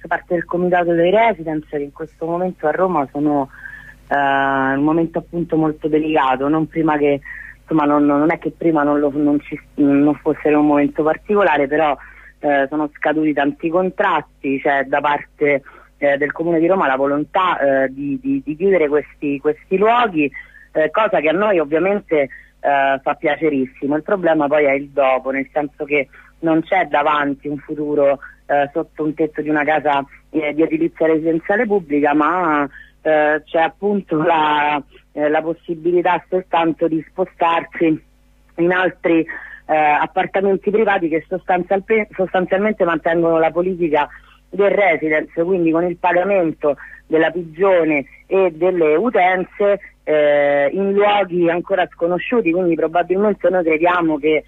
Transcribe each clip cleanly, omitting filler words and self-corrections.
parte del comitato dei residence, che in questo momento a Roma sono in un momento appunto molto delicato, non prima che, insomma, non è che prima non fosse in un momento particolare, però sono scaduti tanti contratti, c'è da parte del Comune di Roma la volontà di chiudere questi luoghi, cosa che a noi ovviamente fa piacerissimo. Il problema poi è il dopo, nel senso che non c'è davanti un futuro sotto un tetto di una casa di edilizia residenziale pubblica, ma c'è appunto la possibilità soltanto di spostarsi in altri appartamenti privati che sostanzialmente mantengono la politica del residence, quindi con il pagamento della pigione e delle utenze in luoghi ancora sconosciuti. Quindi probabilmente noi crediamo che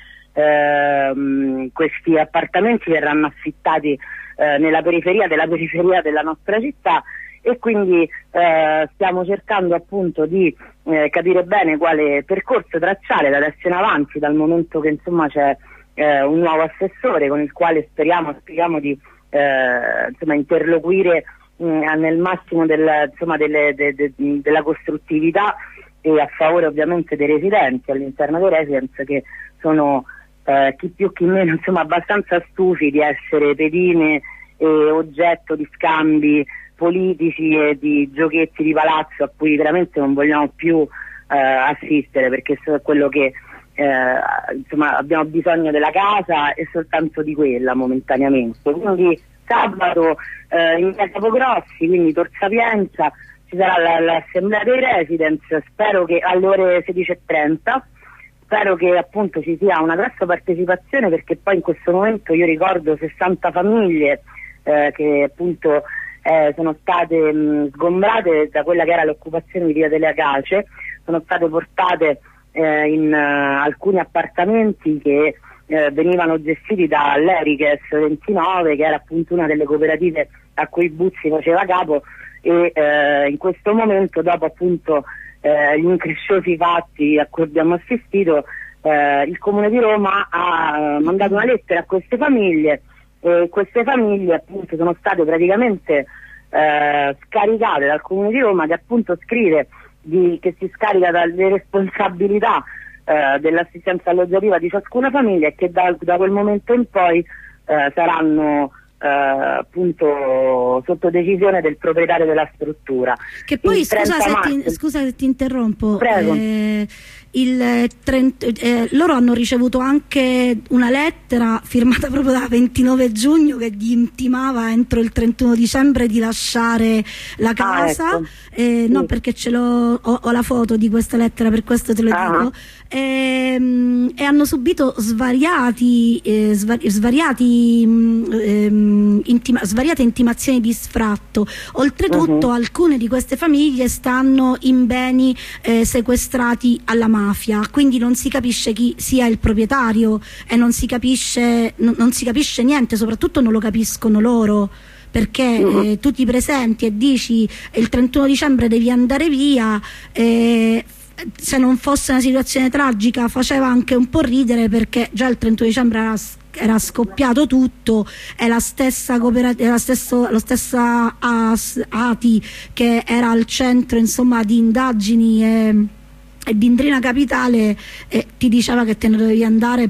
questi appartamenti verranno affittati nella periferia della nostra città, e quindi stiamo cercando appunto di capire bene quale percorso tracciare da adesso in avanti, dal momento che insomma c'è un nuovo assessore con il quale speriamo di interloquire nel massimo della costruttività e a favore ovviamente dei residenti all'interno dei residence, che sono chi più chi meno abbastanza stufi di essere pedine e oggetto di scambi politici e di giochetti di palazzo a cui veramente non vogliamo più assistere, perché è quello che abbiamo bisogno della casa e soltanto di quella momentaneamente. Quindi sabato in via Capogrossi, quindi Tor Sapienza, ci sarà l'assemblea dei residence, spero che alle ore 16:30, spero che appunto ci sia una grossa partecipazione, perché poi in questo momento io ricordo 60 famiglie che appunto sono state sgombrate da quella che era l'occupazione di Via delle Acacie, sono state portate in alcuni appartamenti che venivano gestiti da l'Erikes 29, che era appunto una delle cooperative a cui Buzzi faceva capo, e in questo momento, dopo appunto gli incresciosi fatti a cui abbiamo assistito, il Comune di Roma ha mandato una lettera a queste famiglie, e queste famiglie appunto sono state praticamente scaricate dal Comune di Roma, che appunto scrive che si scarica dalle responsabilità dell'assistenza alloggiativa di ciascuna famiglia, e che da quel momento in poi saranno appunto sotto decisione del proprietario della struttura. Che poi scusa se ti interrompo. Prego. Loro hanno ricevuto anche una lettera firmata proprio da 29 giugno che gli intimava entro il 31 dicembre di lasciare la casa. Ecco. No, perché ho la foto di questa lettera, per questo te lo dico. E hanno subito svariate intimazioni di sfratto. Oltretutto alcune di queste famiglie stanno in beni sequestrati alla mafia, quindi non si capisce chi sia il proprietario e non si capisce niente, soprattutto non lo capiscono loro, perché tu ti presenti e dici il 31 dicembre devi andare via, se non fosse una situazione tragica faceva anche un po' ridere, perché già il 31 dicembre era scoppiato tutto, e lo stesso ATI, che era al centro di indagini e di Indrina Capitale, ti diceva che te ne dovevi andare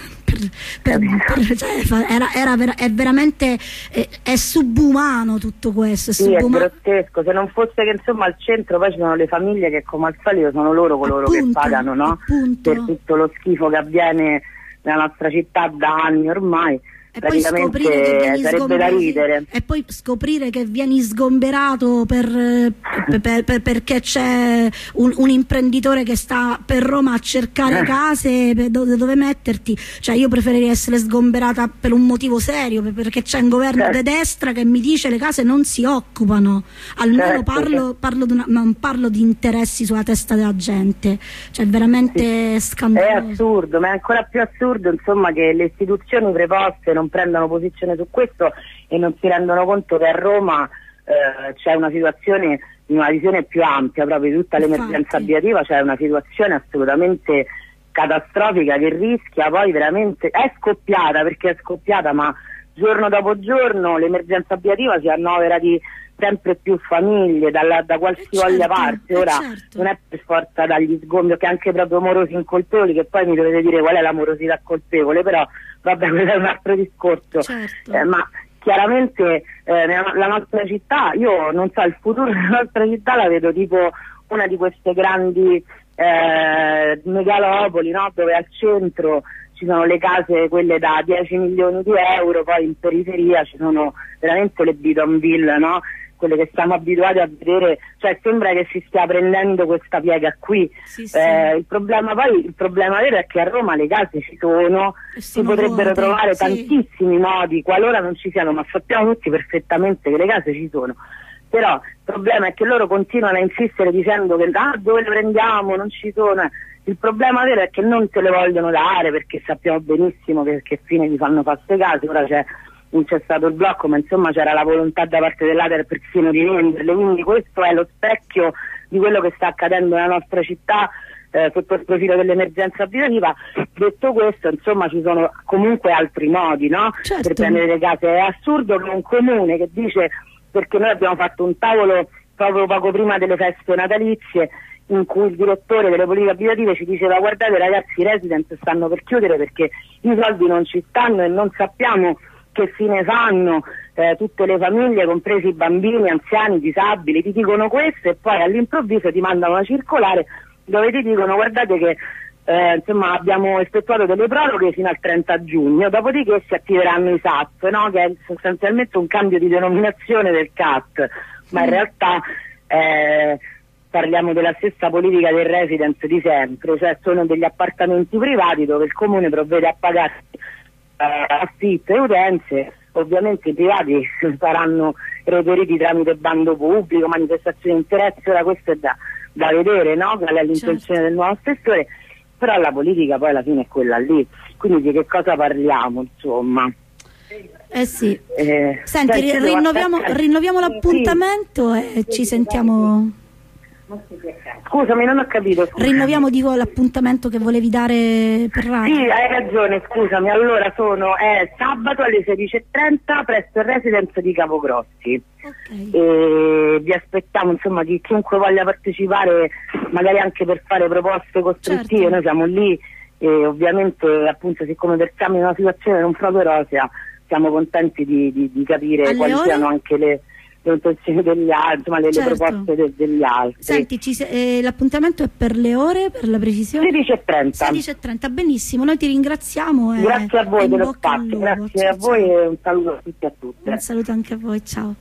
è veramente è subumano tutto questo, è grottesco. Se non fosse che al centro poi ci sono le famiglie che come al solito sono loro coloro che pagano, no? Per tutto lo schifo che avviene nella nostra città da anni ormai. E poi sarebbe da ridere. E poi scoprire che vieni sgomberato perché c'è un imprenditore che sta per Roma a cercare case dove metterti. Cioè, io preferirei essere sgomberata per un motivo serio, perché c'è un governo di destra che mi dice le case non si occupano. Almeno non parlo di interessi sulla testa della gente. Cioè, veramente scandaloso. È assurdo, ma è ancora più assurdo che le istituzioni preposte non prendano posizione su questo e non si rendono conto che a Roma c'è una situazione, una visione più ampia proprio di tutta l'emergenza abitativa, c'è una situazione assolutamente catastrofica che rischia poi veramente, è scoppiata, ma giorno dopo giorno l'emergenza abitativa si annovera di sempre più famiglie da qualsivoglia parte. Ora non è per forza dagli sgombri, che anche proprio morosi incolpevoli, che poi mi dovete dire qual è la morosità colpevole, però vabbè, quello è un altro discorso. Ma chiaramente la nostra città, io non so, il futuro della nostra città la vedo tipo una di queste grandi megalopoli, no? Dove al centro ci sono le case, quelle da 10 milioni di euro, poi in periferia ci sono veramente le bidonville, no? Quelle che siamo abituati a vedere, cioè sembra che si stia prendendo questa piega qui. Il problema vero è che a Roma le case ci sono, si potrebbero trovare tantissimi modi qualora non ci siano, ma sappiamo tutti perfettamente che le case ci sono. Però il problema è che loro continuano a insistere dicendo che dove le prendiamo, non ci sono. Il problema vero è che non se le vogliono dare, perché sappiamo benissimo che fine gli fanno fare queste case. Ora c'è stato il blocco, ma insomma c'era la volontà da parte dell'ATER persino di venderle, quindi questo è lo specchio di quello che sta accadendo nella nostra città sotto il profilo dell'emergenza abitativa. Detto questo, insomma, ci sono comunque altri modi, no? Per prendere le case. È assurdo che un comune che dice, perché noi abbiamo fatto un tavolo proprio poco prima delle feste natalizie in cui il direttore delle politiche abitative ci diceva: guardate ragazzi, i residence stanno per chiudere perché i soldi non ci stanno e non sappiamo che fine fanno tutte le famiglie, compresi i bambini, anziani, disabili. Ti dicono questo e poi all'improvviso ti mandano una circolare dove ti dicono: guardate che insomma abbiamo effettuato delle proroghe fino al 30 giugno, dopodiché si attiveranno i SAT, no? Che è sostanzialmente un cambio di denominazione del CAT, ma in realtà parliamo della stessa politica del residence di sempre, cioè sono degli appartamenti privati dove il comune provvede a pagare affitto e utenze. Ovviamente i privati saranno reperiti tramite bando pubblico, manifestazioni di interesse. Ora questo è da vedere, no? Qual è l'intenzione del nuovo assessore, però la politica poi alla fine è quella lì, quindi di che cosa parliamo, insomma? Sì. Senti, rinnoviamo l'appuntamento e ci sentiamo. Scusami, non ho capito. Rinnoviamo, dico, l'appuntamento che volevi dare per radio. Sì, hai ragione, scusami. Allora è sabato alle 16:30 presso il residence di Capogrossi. E vi aspettiamo, insomma, di chiunque voglia partecipare, magari anche per fare proposte costruttive. Noi siamo lì e ovviamente, appunto, siccome versiamo in una situazione non proprio rosea, siamo contenti di capire quali siano anche le intenzioni degli altri, insomma le proposte degli altri. Senti, l'appuntamento è per le ore, per la precisione? 16:30. Benissimo, noi ti ringraziamo. Grazie a voi dello spazio, grazie a voi e un saluto a tutti e a tutte. Un saluto anche a voi, ciao.